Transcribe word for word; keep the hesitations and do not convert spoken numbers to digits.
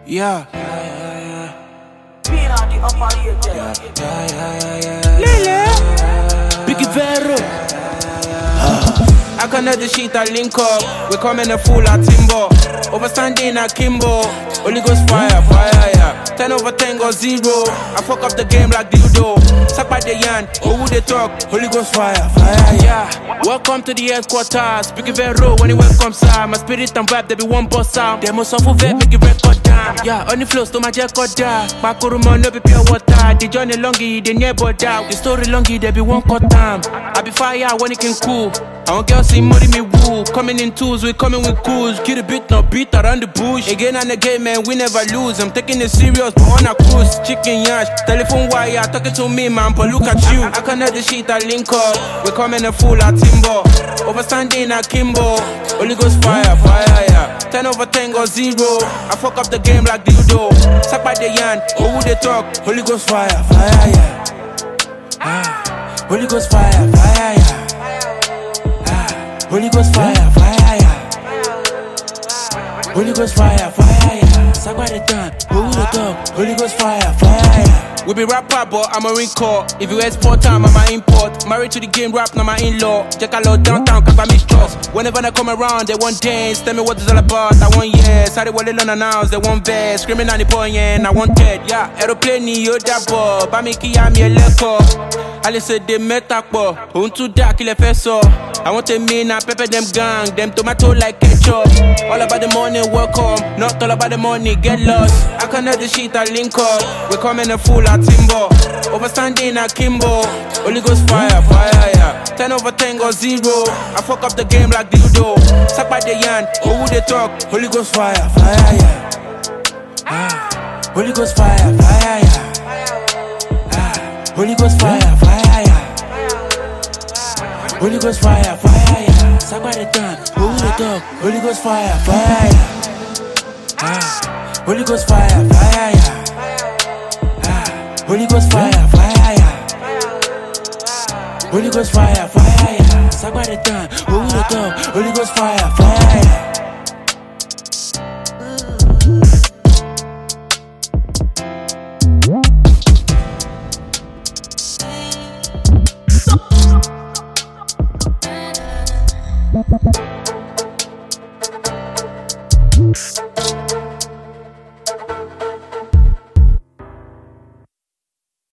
Yeah. Being on the upper ear there. Yeah, yeah, yeah, yeah, yeah. Lele. Biggie Vero. I connect the shit, I link up. We coming a full at Timbo. Overstanding at Kimbo. Holy Ghost fire, fire, yeah. ten over ten go zero. I fuck up the game like dildo. Suck by the yan, who would they talk? Holy Ghost fire, fire, yeah. Welcome to the headquarters. Biggie Vero, when it welcomes out. My spirit and vibe, they be one boss sound. They must suffer vet, make it record down. Yeah, on the flows to my jack or down. My kuruma no be pure water. The journey longy, they never doubt. The story longy, they be one cut time. I be fire when it can cool. I want girls see money me woo. Coming in twos, we coming with cools. Get a bit, no beat around the bush. Again and again, man, we never lose. I'm taking it serious, but on a cruise. Chicken yash, telephone wire, talking to me, man, but look at you. I connect the shit, I link up. We coming a full at Timbo. Overstanding at Kimbo. Holy Ghost fire, fire, yeah. ten over ten go zero. I fuck up the game like dildo. Suck by the yan, who would they talk? Holy Ghost fire, fire, yeah. Ah. Holy Ghost fire, fire, yeah. Holy Ghost fire, fire, yeah. Holy Ghost fire, fire, yeah. Sagwa the done, who the dog? Holy Ghost fire, fire, yeah. We be rapper, but I'm a ring call. If you export time, I'm a import. Married to the game, rap, now my in-law. Check a lot downtown, cause I mistrust. Whenever they come around, they want dance. Tell me what it's all about, I want yes. I they want to announce, they want best. Screaming on the point, yeah, I want dead, yeah. Aeroplane, you that boy. Bamiki, I'm your leco. I listen, they met up, boy. Unto dark, kill a fesso. I want to mean, I pepper them gang. Them tomato like ketchup. All about the money, welcome. Not all about the money, get lost. I connect the shit, I link up. We coming a full at Timbo. Overstanding at Kimbo. Holy Ghost fire, fire, yeah. ten over ten go zero. I fuck up the game like dildo. Suck by the yan, who would they talk? Holy Ghost fire, fire, yeah. Ah. Holy Ghost fire, fire, yeah. Ah. Holy Ghost fire, fire, yeah. Holy Ghost fire, fire, yeah. Suck by the done, who would they talk? Holy Ghost fire, fire, yeah. Ah. Holy Ghost fire, fire, yeah. Holy Ghost fire, fire, yeah. Holy Ghost fire, fire, yeah. Sagwa the done, who the dog? Holy Ghost fire, fire, yeah.